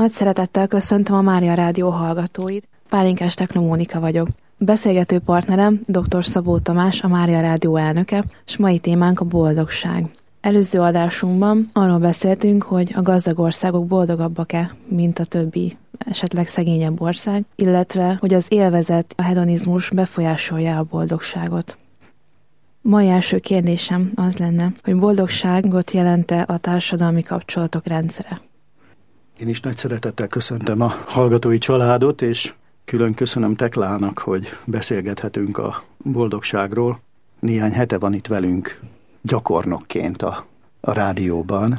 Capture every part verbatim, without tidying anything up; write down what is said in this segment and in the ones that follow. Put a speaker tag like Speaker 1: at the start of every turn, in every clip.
Speaker 1: Nagy szeretettel köszöntöm a Mária Rádió hallgatóit. Pálinkás Tekla Mónika vagyok. Beszélgető partnerem dr. Szabó Tamás, a Mária Rádió elnöke, és mai témánk a boldogság. Előző adásunkban arról beszéltünk, hogy a gazdag országok boldogabbak-e, mint a többi, esetleg szegényebb ország, illetve hogy az élvezet, a hedonizmus befolyásolja a boldogságot. Mai első kérdésem az lenne, hogy boldogságot jelent-e a társadalmi kapcsolatok rendszere?
Speaker 2: Én is nagy szeretettel köszöntöm a hallgatói családot, és külön köszönöm Teklának, hogy beszélgethetünk a boldogságról. Néhány hete van itt velünk gyakornokként a, a rádióban,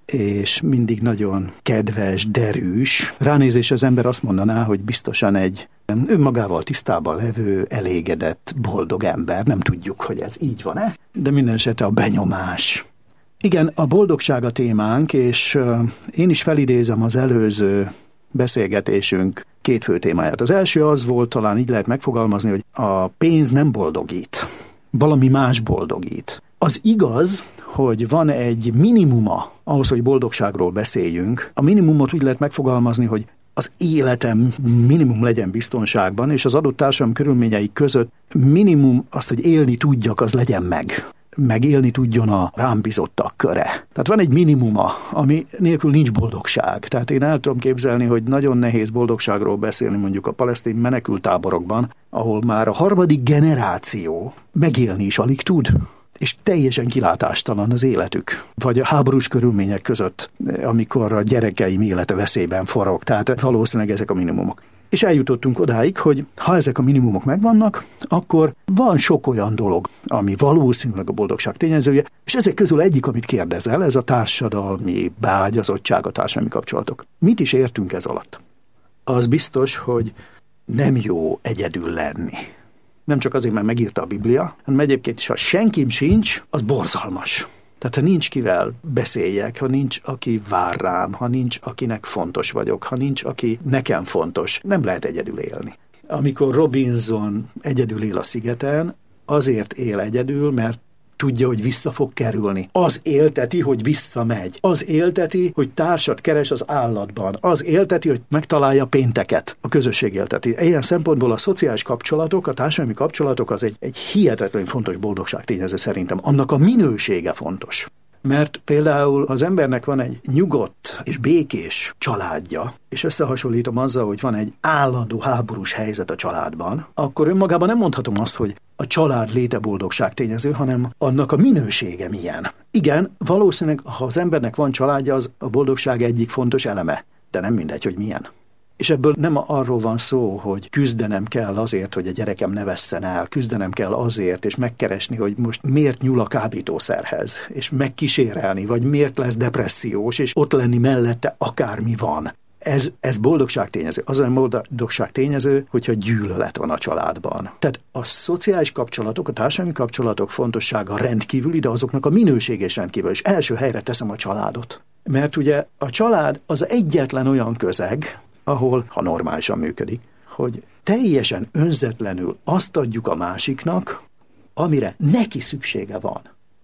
Speaker 2: és mindig nagyon kedves, derűs. Ránézés az ember azt mondaná, hogy biztosan egy önmagával tisztában levő, elégedett, boldog ember. Nem tudjuk, hogy ez így van-e, de minden esetre a benyomás. Igen, a boldogság a témánk, és uh, én is felidézem az előző beszélgetésünk két fő témáját. Az első az volt, talán így lehet megfogalmazni, hogy a pénz nem boldogít, valami más boldogít. Az igaz, hogy van egy minimuma ahhoz, hogy boldogságról beszéljünk. A minimumot úgy lehet megfogalmazni, hogy az életem minimum legyen biztonságban, és az adott társadalom körülményei között minimum azt, hogy élni tudjak, az legyen meg. Megélni tudjon a rám bizottak köre. Tehát van egy minimuma, ami nélkül nincs boldogság. Tehát én el tudom képzelni, hogy nagyon nehéz boldogságról beszélni mondjuk a palesztin menekülttáborokban, ahol már a harmadik generáció megélni is alig tud, és teljesen kilátástalan az életük. Vagy a háborús körülmények között, amikor a gyerekeim élete veszélyben forog. Tehát valószínűleg ezek a minimumok. És eljutottunk odáig, hogy ha ezek a minimumok megvannak, akkor van sok olyan dolog, ami valószínűleg a boldogság tényezője, és ezek közül egyik, amit kérdezel, ez a társadalmi beágyazottság, a társadalmi kapcsolatok. Mit is értünk ez alatt? Az biztos, hogy nem jó egyedül lenni. Nem csak azért, mert megírta a Biblia, hanem egyébként is, ha senkim sincs, az borzalmas. Tehát ha nincs kivel beszéljek, ha nincs, aki vár rám, ha nincs, akinek fontos vagyok, ha nincs, aki nekem fontos, nem lehet egyedül élni. Amikor Robinson egyedül él a szigeten, azért él egyedül, mert tudja, hogy vissza fog kerülni. Az élteti, hogy visszamegy. Az élteti, hogy társat keres az állatban. Az élteti, hogy megtalálja pénteket. A közösség élteti. Ilyen szempontból a szociális kapcsolatok, a társadalmi kapcsolatok az egy, egy hihetetlen fontos boldogság tényező szerintem. Annak a minősége fontos. Mert például az embernek van egy nyugodt és békés családja, és összehasonlítom azzal, hogy van egy állandó háborús helyzet a családban, akkor önmagában nem mondhatom azt, hogy a család léte boldogság tényező, hanem annak a minősége milyen. Igen, valószínűleg, ha az embernek van családja, az a boldogság egyik fontos eleme, de nem mindegy, hogy milyen. És ebből nem arról van szó, hogy küzdenem kell azért, hogy a gyerekem ne vesszen el, küzdenem kell azért, és megkeresni, hogy most miért nyúl a kábítószerhez, és megkísérelni, vagy miért lesz depressziós, és ott lenni mellette akármi van. Ez, ez boldogság tényező. Az a boldogság tényező, hogyha gyűlölet van a családban. Tehát a szociális kapcsolatok, a társadalmi kapcsolatok fontossága rendkívüli, de azoknak a minősége is rendkívül. És első helyre teszem a családot. Mert ugye a család az egyetlen olyan közeg, ahol, ha normálisan működik, hogy teljesen önzetlenül azt adjuk a másiknak, amire neki szüksége van.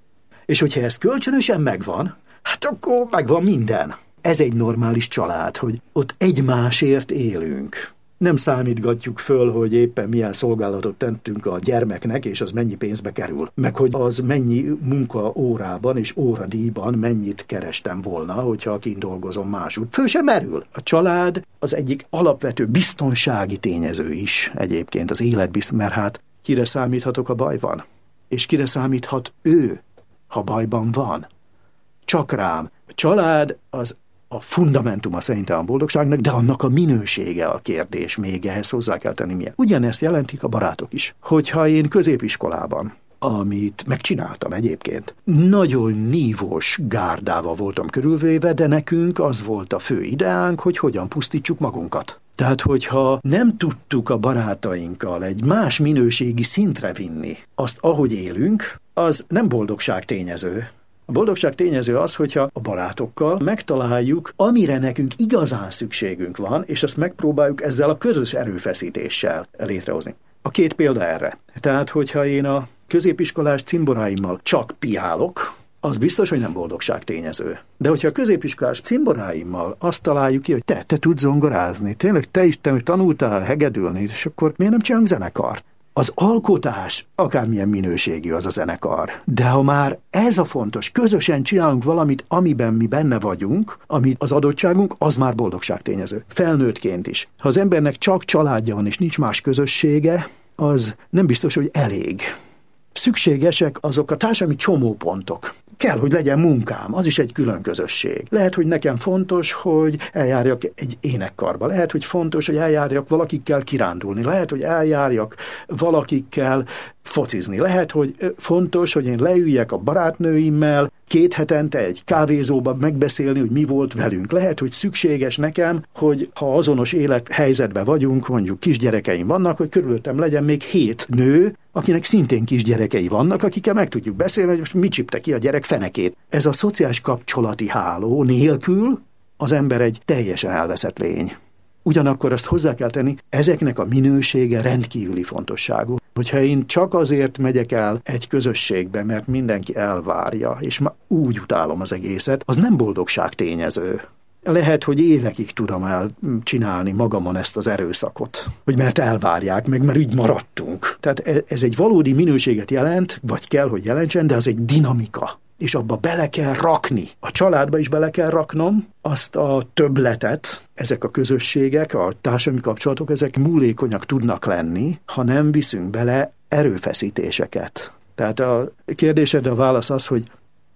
Speaker 2: És hogyha ez kölcsönösen megvan, hát akkor megvan minden. Ez egy normális család, hogy ott egymásért élünk. Nem számítgatjuk föl, hogy éppen milyen szolgálatot tettünk a gyermeknek, és az mennyi pénzbe kerül. Meg hogy az mennyi munka órában és óradíjban mennyit kerestem volna, hogyha kint dolgozom másút. Föl sem merül. A család az egyik alapvető biztonsági tényező is egyébként, az életbiztonság, mert hát kire számíthatok, ha baj van? És kire számíthat ő, ha bajban van? Csak rám. A család az a fundamentuma szerintem a boldogságnak, de annak a minősége a kérdés, még ehhez hozzá kell tenni milyen. Ugyanezt jelentik a barátok is. Hogyha én középiskolában, amit megcsináltam egyébként, nagyon nívós gárdával voltam körülvéve, de nekünk az volt a fő ideánk, hogy hogyan pusztítsuk magunkat. Tehát, hogyha nem tudtuk a barátainkkal egy más minőségi szintre vinni azt, ahogy élünk, az nem boldogság tényező. A boldogság tényező az, hogyha a barátokkal megtaláljuk, amire nekünk igazán szükségünk van, és azt megpróbáljuk ezzel a közös erőfeszítéssel létrehozni. A két példa erre. Tehát, hogyha én a középiskolás cimboráimmal csak piálok, az biztos, hogy nem boldogság tényező. De hogyha a középiskolás cimboráimmal azt találjuk ki, hogy te, te tudsz zongorázni, tényleg te is te tanultál hegedülni, és akkor miért nem csinálunk zenekart? Az alkotás, akármilyen minőségű az a zenekar, de ha már ez a fontos, közösen csinálunk valamit, amiben mi benne vagyunk, ami az adottságunk, az már boldogság tényező. Felnőttként is. Ha az embernek csak családja van, és nincs más közössége, az nem biztos, hogy elég. Szükségesek azok a társadalmi csomópontok. Kell, hogy legyen munkám, az is egy külön közösség. Lehet, hogy nekem fontos, hogy eljárjak egy énekkarba. Lehet, hogy fontos, hogy eljárjak valakikkel kirándulni. Lehet, hogy eljárjak valakikkel focizni. Lehet, hogy fontos, hogy én leüljek a barátnőimmel két hetente egy kávézóba megbeszélni, hogy mi volt velünk. Lehet, hogy szükséges nekem, hogy ha azonos élethelyzetben vagyunk, mondjuk kisgyerekeim vannak, hogy körülöttem legyen még hét nő, akinek szintén kisgyerekei vannak, akikkel meg tudjuk beszélni, hogy most mit csipte ki a gyerek fenekét. Ez a szociális kapcsolati háló nélkül az ember egy teljesen elveszett lény. Ugyanakkor azt hozzá kell tenni, ezeknek a minősége rendkívüli fontosságú. Hogyha én csak azért megyek el egy közösségbe, mert mindenki elvárja, és ma úgy utálom az egészet, az nem boldogság tényező. Lehet, hogy évekig tudom elcsinálni magamon ezt az erőszakot, hogy mert elvárják, meg mert úgy maradtunk. Tehát ez egy valódi minőséget jelent, vagy kell, hogy jelentsen, de az egy dinamika. És abba bele kell rakni. A családba is bele kell raknom azt a többletet, ezek a közösségek, a társadalmi kapcsolatok, ezek múlékonyak tudnak lenni, ha nem viszünk bele erőfeszítéseket. Tehát a kérdésedre a válasz az, hogy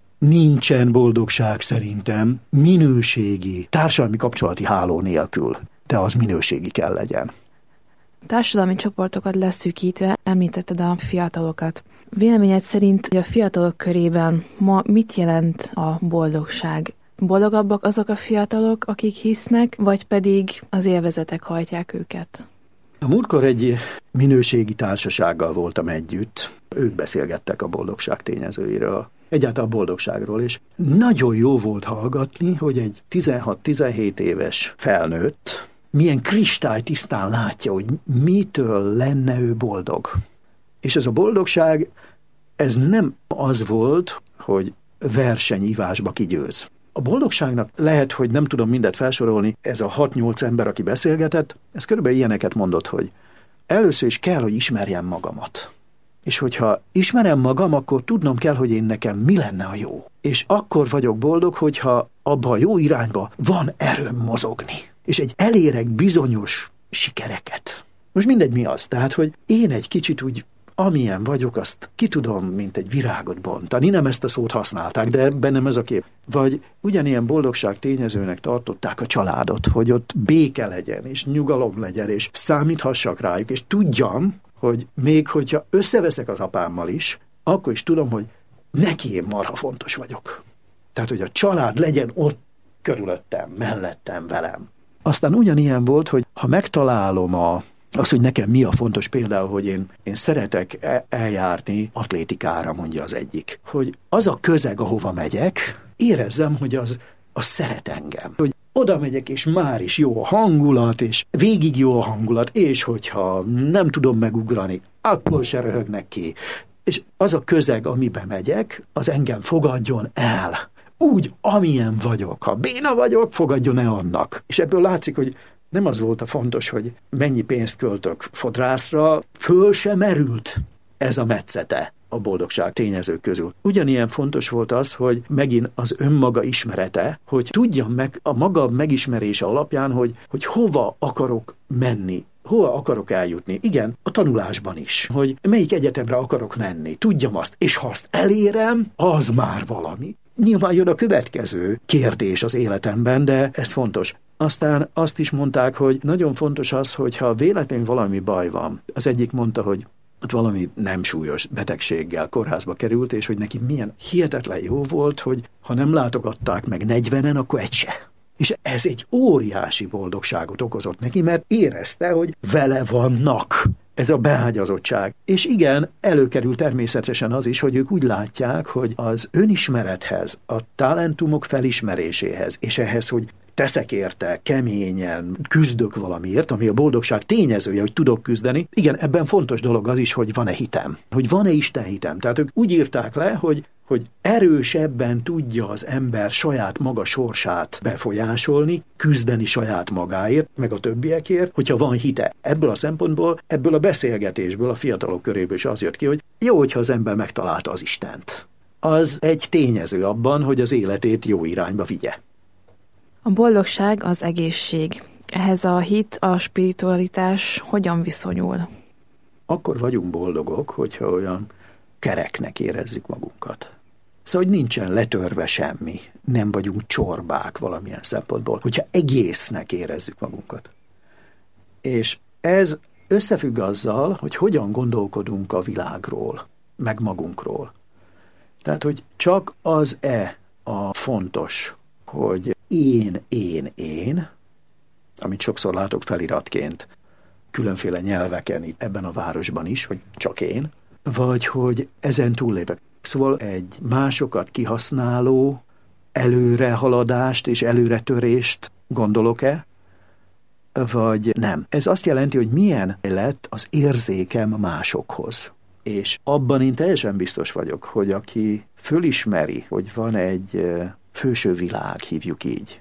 Speaker 2: nincsen boldogság szerintem minőségi, társadalmi kapcsolati háló nélkül, de az minőségi kell legyen.
Speaker 1: Társadalmi csoportokat leszűkítve említetted a fiatalokat. Véleményed szerint, hogy a fiatalok körében ma mit jelent a boldogság? Boldogabbak azok a fiatalok, akik hisznek, vagy pedig az élvezetek hajtják őket?
Speaker 2: A múltkor egy minőségi társasággal voltam együtt. Ők beszélgettek a boldogság tényezőiről, egyáltalán a boldogságról, és nagyon jó volt hallgatni, hogy egy tizenhat-tizenhét éves felnőtt milyen kristálytisztán látja, hogy mitől lenne ő boldog. És ez a boldogság, ez nem az volt, hogy versenyívásba kigyőz. A boldogságnak lehet, hogy nem tudom mindet felsorolni, ez a hat-nyolc ember, aki beszélgetett, ez körülbelül ilyeneket mondott, hogy először is kell, hogy ismerjem magamat. És hogyha ismerem magam, akkor tudnom kell, hogy én nekem mi lenne a jó. És akkor vagyok boldog, hogyha abba a jó irányba van erőm mozogni. És egy elérek bizonyos sikereket. Most mindegy mi az, tehát, hogy én egy kicsit úgy, amilyen vagyok, azt ki tudom, mint egy virágot bontani. Nem ezt a szót használták, de bennem ez a kép. Vagy ugyanilyen boldogság tényezőnek tartották a családot, hogy ott béke legyen, és nyugalom legyen, és számíthassak rájuk, és tudjam, hogy még hogyha összeveszek az apámmal is, akkor is tudom, hogy neki én marha fontos vagyok. Tehát, hogy a család legyen ott körülöttem, mellettem, velem. Aztán ugyanilyen volt, hogy ha megtalálom a, az, hogy nekem mi a fontos, például, hogy én, én szeretek eljárni atlétikára, mondja az egyik. Hogy az a közeg, ahova megyek, érezzem, hogy az, az szeret engem. Hogy oda megyek, és már is jó a hangulat, és végig jó a hangulat, és hogyha nem tudom megugrani, akkor se röhögnek ki. És az a közeg, amiben megyek, az engem fogadjon el. Úgy, amilyen vagyok. Ha béna vagyok, fogadjon el annak. És ebből látszik, hogy nem az volt a fontos, hogy mennyi pénzt költök fodrászra, föl sem merült ez a metszete a boldogság tényezők közül. Ugyanilyen fontos volt az, hogy megint az önmaga ismerete, hogy tudjam meg a maga megismerése alapján, hogy, hogy hova akarok menni, hova akarok eljutni. Igen, a tanulásban is, hogy melyik egyetemre akarok menni, tudjam azt, és ha azt elérem, az már valami. Nyilván jön a következő kérdés az életemben, de ez fontos. Aztán azt is mondták, hogy nagyon fontos az, hogyha véletlenül valami baj van. Az egyik mondta, hogy ott valami nem súlyos betegséggel kórházba került, és hogy neki milyen hihetetlen jó volt, hogy ha nem látogatták meg negyvenen, akkor egy se. És ez egy óriási boldogságot okozott neki, mert érezte, hogy vele vannak. Ez a beágyazottság. És igen, előkerül természetesen az is, hogy ők úgy látják, hogy az önismerethez, a talentumok felismeréséhez, és ehhez, hogy teszek érte, keményen küzdök valamiért, ami a boldogság tényezője, hogy tudok küzdeni. Igen, ebben fontos dolog az is, hogy van-e hitem, hogy van-e Isten hitem. Tehát ők úgy írták le, hogy hogy erősebben tudja az ember saját maga sorsát befolyásolni, küzdeni saját magáért, meg a többiekért, hogyha van hite. Ebből a szempontból, ebből a beszélgetésből, a fiatalok köréből is az jött ki, hogy jó, hogyha az ember megtalálta az Istent. Az egy tényező abban, hogy az életét jó irányba vigye.
Speaker 1: A boldogság az egészség. Ehhez a hit, a spiritualitás hogyan viszonyul?
Speaker 2: Akkor vagyunk boldogok, hogyha olyan kereknek érezzük magunkat. Szóval, hogy nincsen letörve semmi, nem vagyunk csorbák valamilyen szempontból, hogyha egésznek érezzük magunkat. És ez összefügg azzal, hogy hogyan gondolkodunk a világról, meg magunkról. Tehát, hogy csak az-e a fontos, hogy én, én, én, amit sokszor látok feliratként, különféle nyelveken itt ebben a városban is, hogy csak én, vagy hogy ezen túllépek. Szóval egy másokat kihasználó előrehaladást és előretörést gondolok-e, vagy nem. Ez azt jelenti, hogy milyen lett az érzékem másokhoz. És abban én teljesen biztos vagyok, hogy aki fölismeri, hogy van egy felső világ, hívjuk így,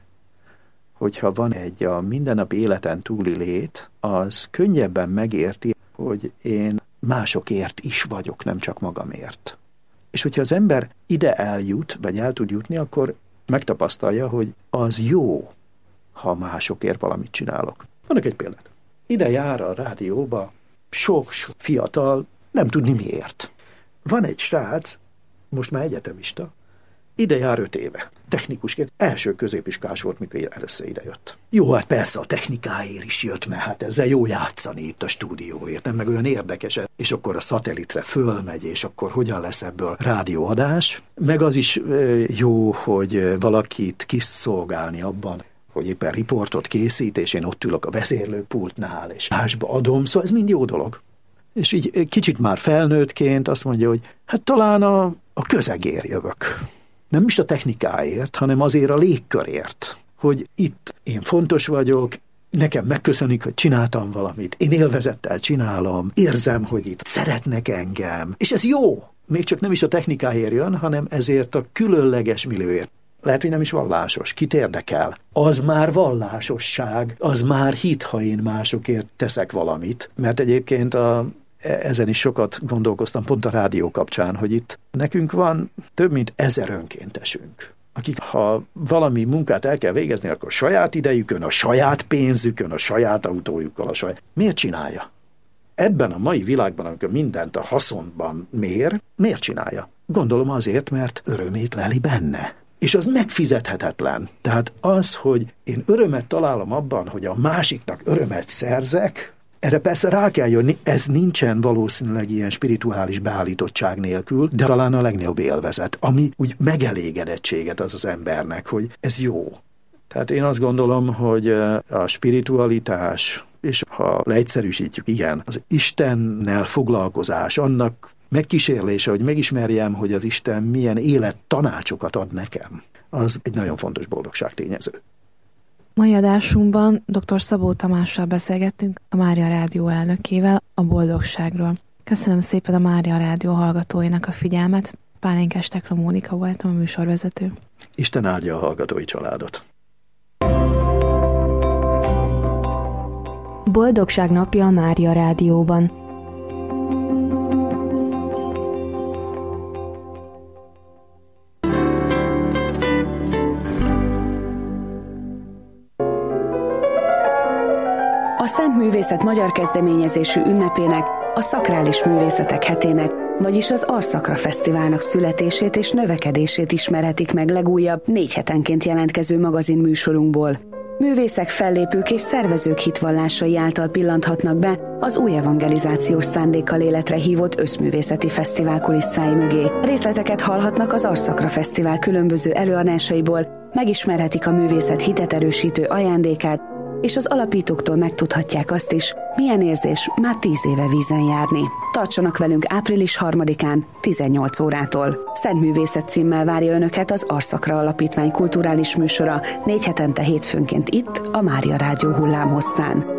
Speaker 2: hogyha van egy a mindennapi életen túli lét, az könnyebben megérti, hogy én másokért is vagyok, nem csak magamért. És hogyha az ember ide eljut, vagy el tud jutni, akkor megtapasztalja, hogy az jó, ha másokért valamit csinálok. Vannak egy példát. Ide jár a rádióba sok fiatal, nem tudni miért. Van egy srác, most már egyetemista, ide jár öt éve. Technikusként első középiskás volt, mikor először ide jött. Jó, hát persze a technikáért is jött, mert hát ezzel jó játszani itt a stúdióért, nem meg olyan érdekes, és akkor a szatelitre fölmegy, és akkor hogyan lesz ebből rádióadás. Meg az is jó, hogy valakit kiszolgálni abban, hogy éppen riportot készít, és én ott ülök a vezérlőpultnál, és másba adom, szóval ez mind jó dolog. És így kicsit már felnőttként azt mondja, hogy hát talán a, a közegért jövök. Nem is a technikáért, hanem azért a légkörért, hogy itt én fontos vagyok, nekem megköszönik, hogy csináltam valamit, én élvezettel csinálom, érzem, hogy itt szeretnek engem, és ez jó. Még csak nem is a technikáért jön, hanem ezért a különleges millióért. Lehet, hogy nem is vallásos, kit érdekel. Az már vallásosság, az már hit, ha én másokért teszek valamit, mert egyébként a ezen is sokat gondolkoztam pont a rádió kapcsán, hogy itt nekünk van több mint ezer önkéntesünk, akik ha valami munkát el kell végezni, akkor saját idejükön, a saját pénzükön, a saját autójukkal, a saját... Miért csinálja? Ebben a mai világban, amikor mindent a haszonban mér, miért csinálja? Gondolom azért, mert örömét leli benne. És az megfizethetetlen. Tehát az, hogy én örömet találom abban, hogy a másiknak örömet szerzek, erre persze rá kell jönni, ez nincsen valószínűleg ilyen spirituális beállítottság nélkül, de talán a legnagyobb élvezet, ami úgy megelégedettséget az az embernek, hogy ez jó. Tehát én azt gondolom, hogy a spiritualitás, és ha leegyszerűsítjük, igen, az Istennel foglalkozás, annak megkísérlése, hogy megismerjem, hogy az Isten milyen élettanácsokat ad nekem, az egy nagyon fontos boldogság tényező.
Speaker 1: Mai adásunkban dr. Szabó Tamással beszélgettünk, a Mária Rádió elnökével, a boldogságról. Köszönöm szépen a Mária Rádió hallgatóinak a figyelmet. Pálinkás Tekla Mónika voltam, a műsorvezető.
Speaker 2: Isten áldja a hallgatói családot.
Speaker 3: Boldogság napja a Mária Rádióban.
Speaker 4: A Szent Művészet magyar kezdeményezésű ünnepének, a Szakrális Művészetek hetének, vagyis az Arszakra Fesztiválnak születését és növekedését ismerhetik meg legújabb, négy hetenként jelentkező magazin műsorunkból. Művészek, fellépők és szervezők hitvallásai által pillanthatnak be az új evangelizációs szándékkal életre hívott összművészeti fesztivál kulisszái mögé. Részleteket hallhatnak az Arszakra Fesztivál különböző előadásaiból, megismerhetik a művészet hitet erősítő ajándékát, és az alapítóktól megtudhatják azt is, Milyen érzés már tíz éve vízen járni? Tartsanak velünk április harmadikán, tizennyolc órától. Szentművészet címmel várja Önöket az Arszakra Alapítvány kulturális műsora négy hetente hétfőnként itt, a Mária Rádió hullámhosszán.